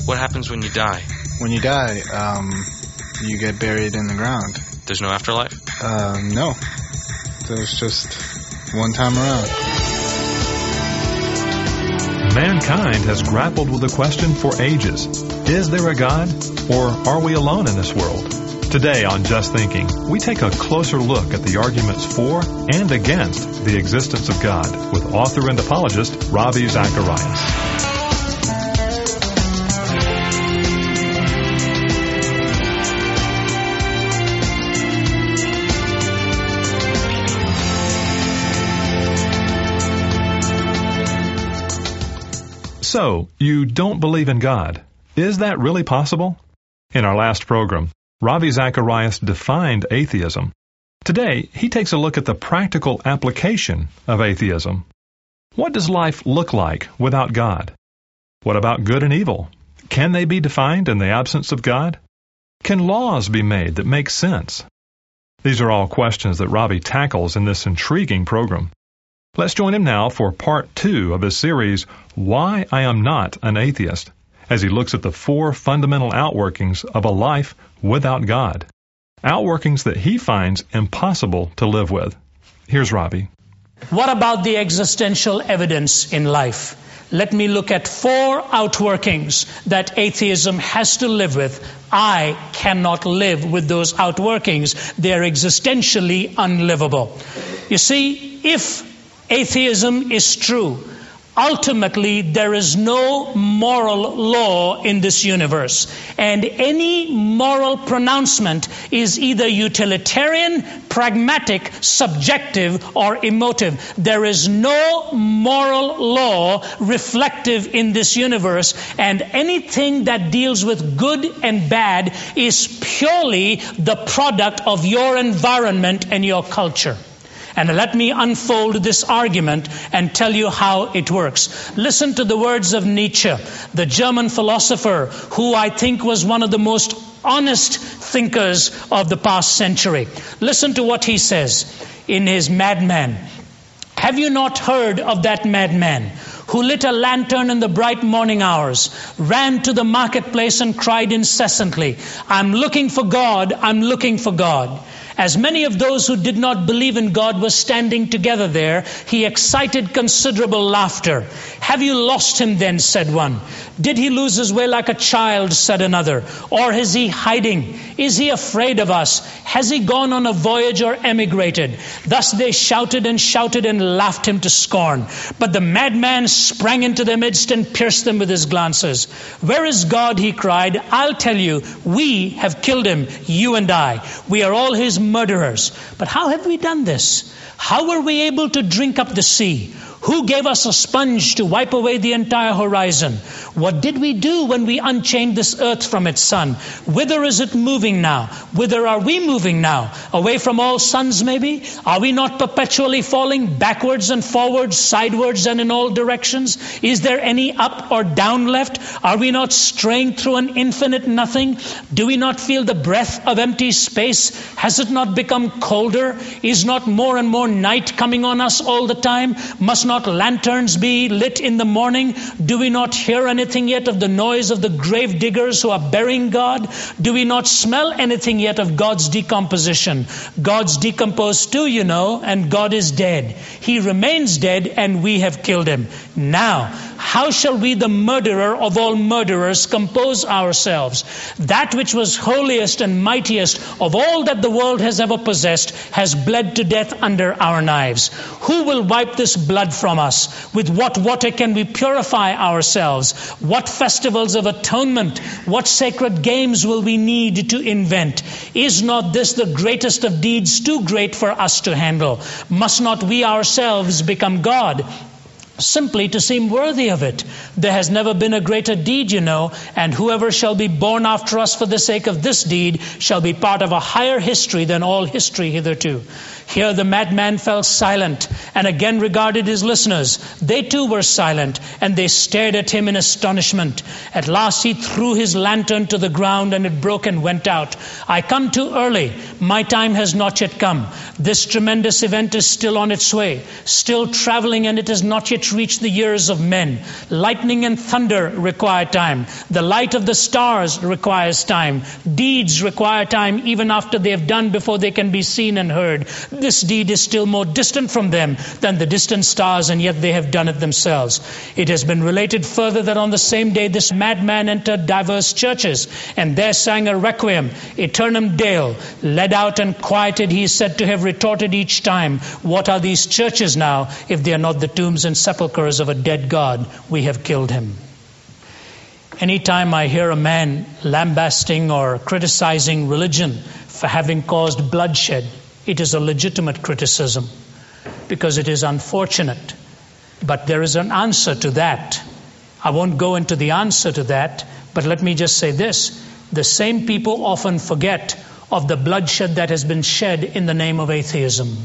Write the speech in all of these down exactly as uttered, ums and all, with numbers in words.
What happens when you die? When you die, um, you get buried in the ground. There's no afterlife? Uh, no. There's just one time around. Mankind has grappled with the question for ages. Is there a God, or are we alone in this world? Today on Just Thinking, we take a closer look at the arguments for and against the existence of God with author and apologist Ravi Zacharias. So, you don't believe in God. Is that really possible? In our last program, Ravi Zacharias defined atheism. Today, he takes a look at the practical application of atheism. What does life look like without God? What about good and evil? Can they be defined in the absence of God? Can laws be made that make sense? These are all questions that Ravi tackles in this intriguing program. Let's join him now for part two of his series, Why I Am Not an Atheist, as he looks at the four fundamental outworkings of a life without God, outworkings that he finds impossible to live with. Here's Ravi. What about the existential evidence in life? Let me look at four outworkings that atheism has to live with. I cannot live with those outworkings. They are existentially unlivable. You see, if atheism is true, ultimately there is no moral law in this universe, and any moral pronouncement is either utilitarian, pragmatic, subjective, or emotive. There is no moral law reflective in this universe, and anything that deals with good and bad is purely the product of your environment and your culture. And let me unfold this argument and tell you how it works. Listen to the words of Nietzsche, the German philosopher who I think was one of the most honest thinkers of the past century. Listen to what he says in his Madman. Have you not heard of that madman who lit a lantern in the bright morning hours, ran to the marketplace and cried incessantly, I'm looking for God, I'm looking for God. As many of those who did not believe in God were standing together there, he excited considerable laughter. Have you lost him then, said one. Did he lose his way like a child, said another. Or is he hiding? Is he afraid of us? Has he gone on a voyage or emigrated? Thus they shouted and shouted and laughed him to scorn. But the madman sprang into their midst and pierced them with his glances. Where is God, he cried. I'll tell you, we have killed him, you and I. We are all his murderers. But how have we done this? How were we able to drink up the sea? Who gave us a sponge to wipe away the entire horizon? What did we do when we unchained this earth from its sun? Whither is it moving now? Whither are we moving now? Away from all suns, maybe? Are we not perpetually falling backwards and forwards, sidewards and in all directions? Is there any up or down left? Are we not straying through an infinite nothing? Do we not feel the breath of empty space? Has it not become colder? Is not more and more night coming on us all the time? Must not lanterns be lit in the morning? Do we not hear anything yet of the noise of the grave diggers who are burying God? Do we not smell anything yet of God's decomposition? God's decomposed too, you know, and God is dead. He remains dead and we have killed him. Now, how shall we, the murderer of all murderers, compose ourselves? That which was holiest and mightiest of all that the world has ever possessed has bled to death under our knives. Who will wipe this blood from us? With what water can we purify ourselves? What festivals of atonement, what sacred games will we need to invent? Is not this the greatest of deeds, too great for us to handle? Must not we ourselves become God, simply to seem worthy of it? There has never been a greater deed, you know, and whoever shall be born after us for the sake of this deed shall be part of a higher history than all history hitherto. Here the madman fell silent and again regarded his listeners. They too were silent, and they stared at him in astonishment. At last he threw his lantern to the ground, and it broke and went out. I come too early. My time has not yet come. This tremendous event is still on its way, still traveling, and it has not yet yet reached the ears of men. Lightning and thunder require time. The light of the stars requires time. Deeds require time even after they have done before they can be seen and heard. This deed is still more distant from them than the distant stars, and yet they have done it themselves. It has been related further that on the same day this madman entered diverse churches, and there sang a requiem, Aeternam Deo. Led out and quieted, he is said to have retorted each time, what are these churches now, if they are not the tombs and sepulchres of a dead God? We have killed him. Anytime I hear a man lambasting or criticizing religion for having caused bloodshed, it is a legitimate criticism, because it is unfortunate. But there is an answer to that. I won't go into the answer to that, but let me just say this. The same people often forget of the bloodshed that has been shed in the name of atheism.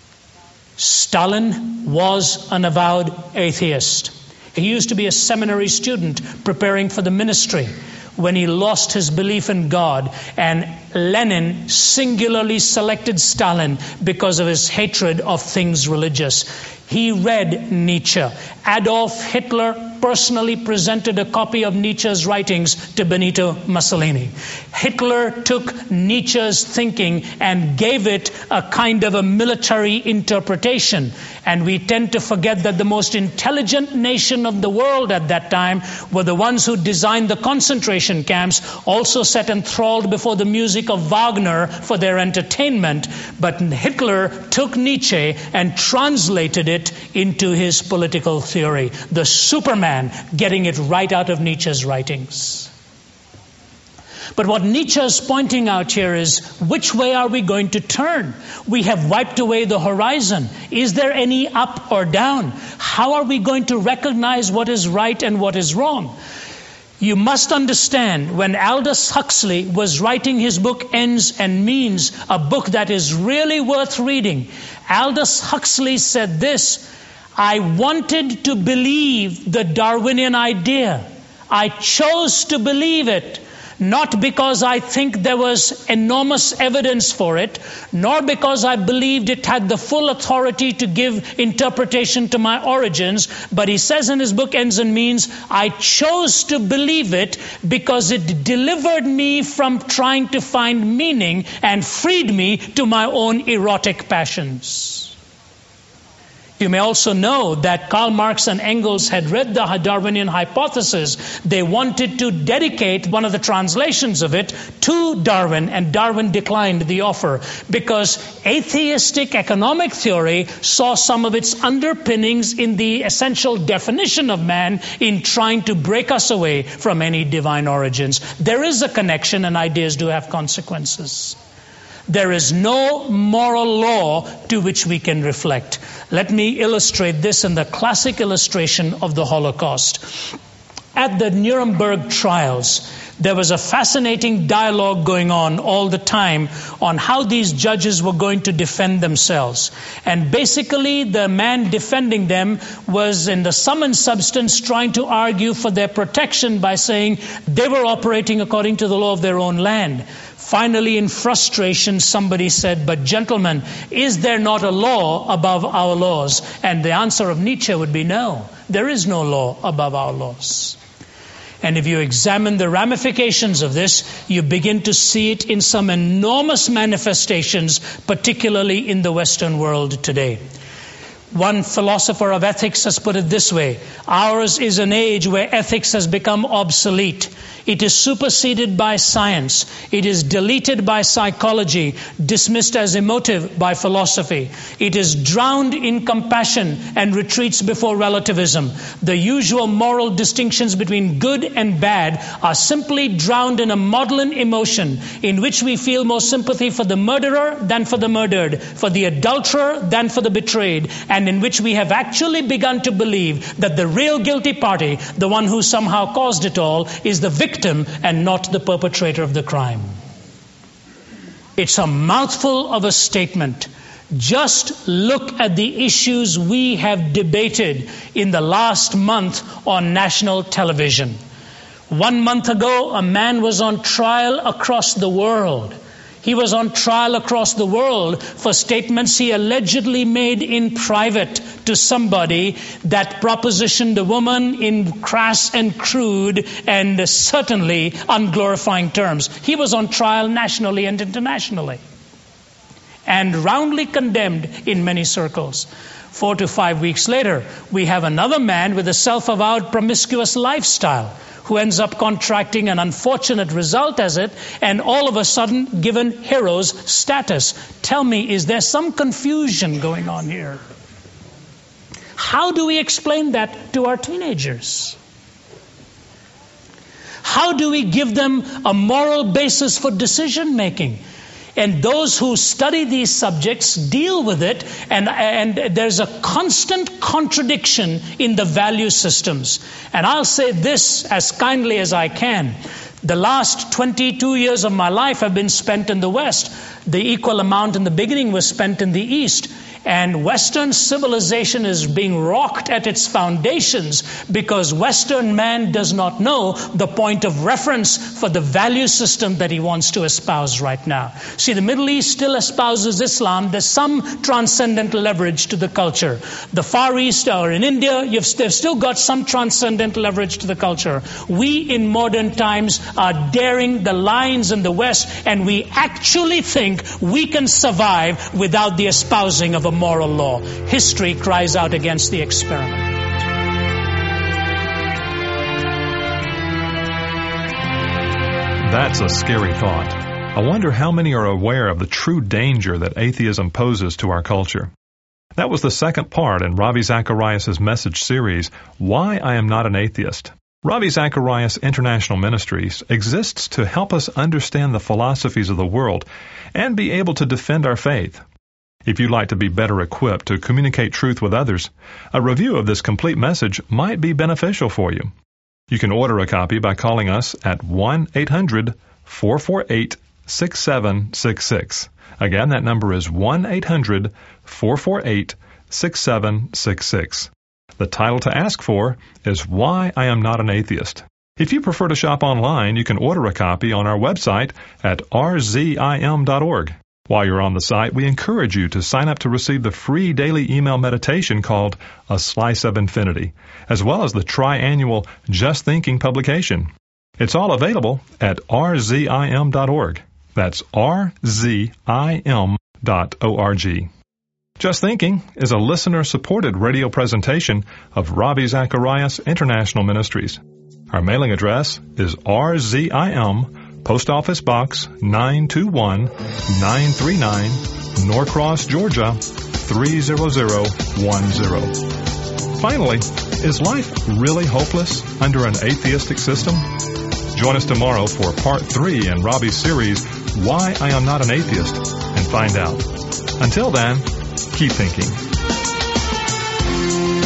Stalin was an avowed atheist. He used to be a seminary student preparing for the ministry when he lost his belief in God, and Lenin singularly selected Stalin because of his hatred of things religious. He read Nietzsche. Adolf Hitler personally presented a copy of Nietzsche's writings to Benito Mussolini. Hitler took Nietzsche's thinking and gave it a kind of a military interpretation. And we tend to forget that the most intelligent nation of the world at that time were the ones who designed the concentration camps, also sat enthralled before the music of Wagner for their entertainment. But Hitler took Nietzsche and translated it into his political theory. The Superman, getting it right out of Nietzsche's writings. But what Nietzsche is pointing out here is, which way are we going to turn? We have wiped away the horizon. Is there any up or down? How are we going to recognize what is right and what is wrong? You must understand, when Aldous Huxley was writing his book Ends and Means, a book that is really worth reading, Aldous Huxley said this, I wanted to believe the Darwinian idea. I chose to believe it, not because I think there was enormous evidence for it, nor because I believed it had the full authority to give interpretation to my origins, but he says in his book Ends and Means, I chose to believe it because it delivered me from trying to find meaning and freed me to my own erotic passions. You may also know that Karl Marx and Engels had read the Darwinian hypothesis. They wanted to dedicate one of the translations of it to Darwin, and Darwin declined the offer because atheistic economic theory saw some of its underpinnings in the essential definition of man in trying to break us away from any divine origins. There is a connection, and ideas do have consequences. There is no moral law to which we can reflect. Let me illustrate this in the classic illustration of the Holocaust. At the Nuremberg trials, there was a fascinating dialogue going on all the time on how these judges were going to defend themselves. And basically, the man defending them was in the sum and substance trying to argue for their protection by saying they were operating according to the law of their own land. Finally, in frustration, somebody said, but gentlemen, is there not a law above our laws? And the answer of Nietzsche would be no. There is no law above our laws. And if you examine the ramifications of this, you begin to see it in some enormous manifestations, particularly in the Western world today. One philosopher of ethics has put it this way: ours is an age where ethics has become obsolete. It is superseded by science. It is deleted by psychology, dismissed as emotive by philosophy. It is drowned in compassion and retreats before relativism. The usual moral distinctions between good and bad are simply drowned in a maudlin emotion in which we feel more sympathy for the murderer than for the murdered, for the adulterer than for the betrayed, and in which we have actually begun to believe that the real guilty party, the one who somehow caused it all, is the victim and not the perpetrator of the crime. It's a mouthful of a statement. Just look at the issues we have debated in the last month on national television. One month ago, a man was on trial across the world. He was on trial across the world for statements he allegedly made in private to somebody that propositioned a woman in crass and crude and certainly unglorifying terms. He was on trial nationally and internationally, and roundly condemned in many circles. Four to five weeks later, we have another man with a self-avowed promiscuous lifestyle who ends up contracting an unfortunate result as it, and all of a sudden given hero's status. Tell me, is there some confusion going on here? How do we explain that to our teenagers? How do we give them a moral basis for decision making? And those who study these subjects deal with it, and, and there's a constant contradiction in the value systems. And I'll say this as kindly as I can. The last twenty-two years of my life have been spent in the West. The equal amount in the beginning was spent in the East. And Western civilization is being rocked at its foundations because Western man does not know the point of reference for the value system that he wants to espouse right now. See, the Middle East still espouses Islam. There's some transcendental leverage to the culture. The Far East or in India, you've, they've still got some transcendental leverage to the culture. We in modern times are daring the lines in the West, and we actually think we can survive without the espousing of a moral law. History cries out against the experiment. That's a scary thought. I wonder how many are aware of the true danger that atheism poses to our culture. That was the second part in Ravi Zacharias' message series, Why I Am Not an Atheist. Ravi Zacharias International Ministries exists to help us understand the philosophies of the world and be able to defend our faith. If you'd like to be better equipped to communicate truth with others, a review of this complete message might be beneficial for you. You can order a copy by calling us at one eight hundred four four eight six seven six six. Again, that number is one eight hundred four four eight six seven six six. The title to ask for is Why I Am Not an Atheist. If you prefer to shop online, you can order a copy on our website at r z i m dot org. While you're on the site, we encourage you to sign up to receive the free daily email meditation called A Slice of Infinity, as well as the triannual Just Thinking publication. It's all available at r z i m dot org. That's r z i m dot org. Just Thinking is a listener-supported radio presentation of Ravi Zacharias International Ministries. Our mailing address is R Z I M, Post Office Box nine two one nine three nine, Norcross, Georgia three zero zero one zero. Finally, is life really hopeless under an atheistic system? Join us tomorrow for part three in Ravi's series, Why I Am Not an Atheist, and find out. Until then, keep thinking.